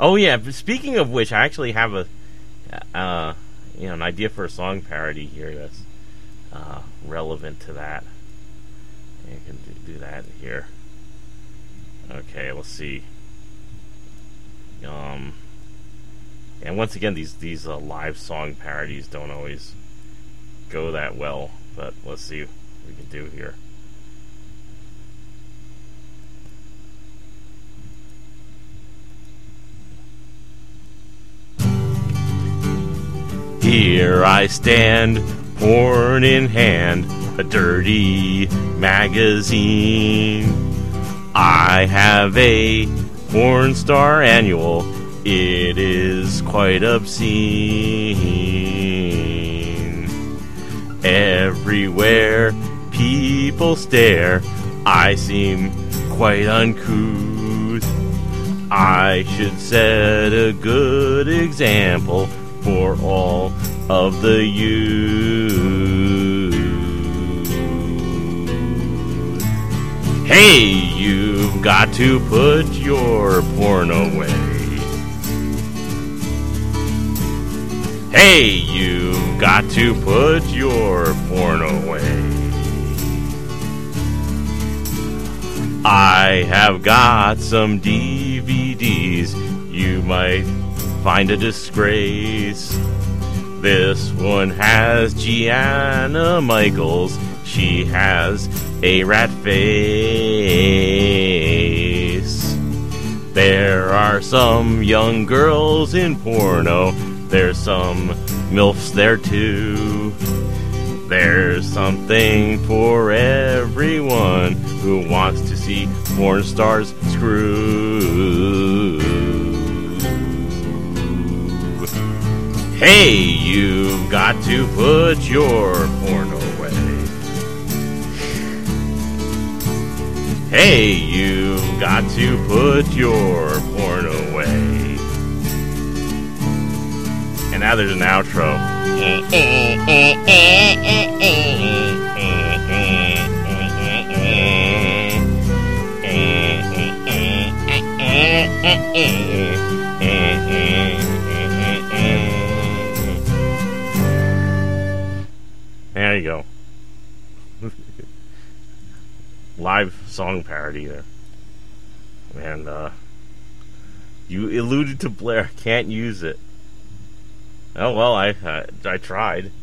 Oh yeah. But speaking of which, I actually have a an idea for a song parody here that's relevant to that. You can do that here. Okay, let's see. And once again, these live song parodies don't always go that well, but let's see what we can do here. Here I stand, porn in hand, a dirty magazine. I have a porn star annual. It is quite obscene. Everywhere people stare, I seem quite uncouth. I should set a good example for all of the youth. Hey, you've got to put your porn away. Hey, you've got to put your porn away. I have got some DVDs you might find a disgrace. This one has Gianna Michaels. She has a rat face. There are some young girls in porno. There's some MILFs there too. There's something for everyone who wants to see porn stars screw. Hey, you've got to put your porn away. Hey, you've got to put your porn away. And now there's an outro. There you go. Live song parody there. And you alluded to Blair. Can't use it. Oh well, I tried.